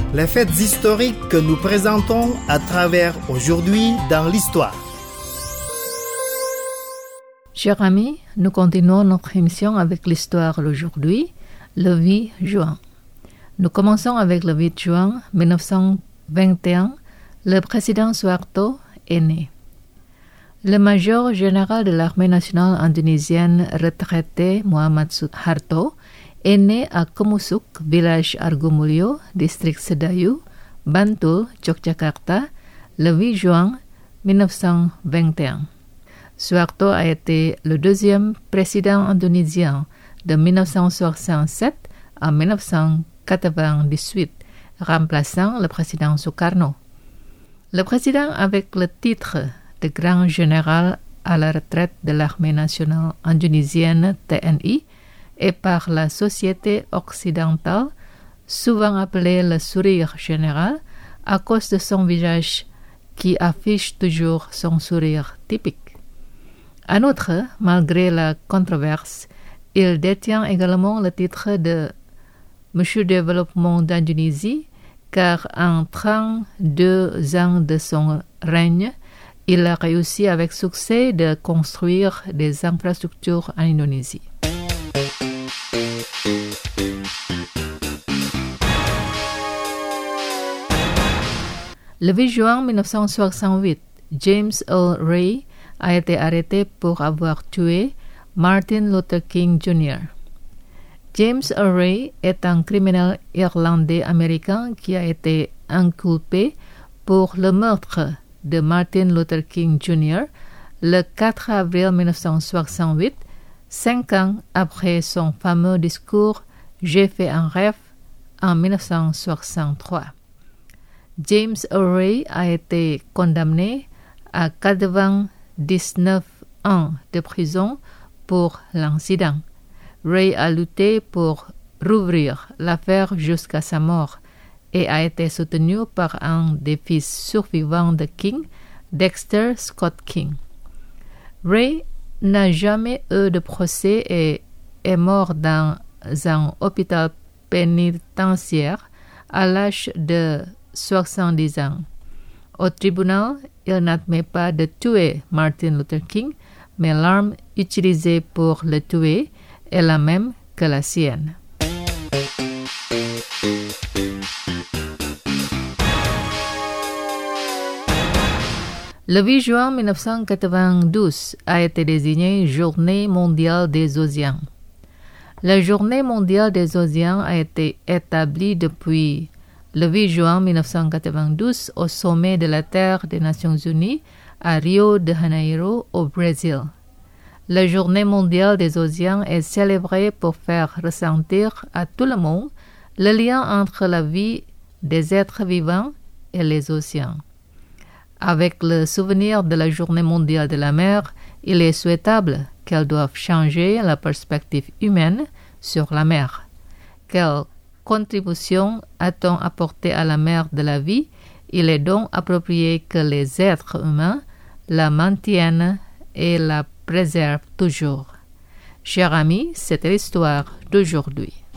Les faits historiques que nous présentons à travers aujourd'hui dans l'histoire. Chers amis, nous continuons notre émission avec l'histoire d'aujourd'hui, le 8 juin. Nous commençons avec le 8 juin 1921, le président Suharto est né. Le major général de l'armée nationale indonésienne retraité Muhammad Suharto est né à Komusuk, village Argomulyo, district Sedayu, Bantul, Yogyakarta, le 8 juin 1921. Suharto a été le deuxième président indonésien de 1967 à 1998, remplaçant le président Sukarno. Le président avec le titre de grand général à la retraite de l'armée nationale indonésienne TNI et par la société occidentale, souvent appelé le sourire général, à cause de son visage qui affiche toujours son sourire typique. En outre, malgré la controverse, il détient également le titre de Monsieur Développement d'Indonésie, car en 32 ans de son règne, il a réussi avec succès de construire des infrastructures en Indonésie. Le 8 juin 1968, James Earl Ray a été arrêté pour avoir tué Martin Luther King Jr. James Earl Ray est un criminel irlandais-américain qui a été inculpé pour le meurtre de Martin Luther King Jr. le 4 avril 1968, 5 ans après son fameux discours « J'ai fait un rêve » en 1963. James Earl Ray a été condamné à 99 ans de prison pour l'incident. Ray a lutté pour rouvrir l'affaire jusqu'à sa mort et a été soutenu par un des fils survivants de King, Dexter Scott King. Ray n'a jamais eu de procès et est mort dans un hôpital pénitentiaire à l'âge de 70 ans. Au tribunal, il n'admet pas de tuer Martin Luther King, mais l'arme utilisée pour le tuer est la même que la sienne. Le 8 juin 1992 a été désignée Journée mondiale des océans. La Journée mondiale des océans a été établie depuis le 8 juin 1992 au sommet de la Terre des Nations Unies à Rio de Janeiro au Brésil. La Journée mondiale des océans est célébrée pour faire ressentir à tout le monde le lien entre la vie des êtres vivants et les océans. Avec le souvenir de la Journée mondiale de la mer, il est souhaitable qu'elle doive changer la perspective humaine sur la mer. Quelle contribution a-t-on apporté à la mer de la vie? Il est donc approprié que les êtres humains la maintiennent et la préservent toujours. Chers amis, c'était l'histoire d'aujourd'hui.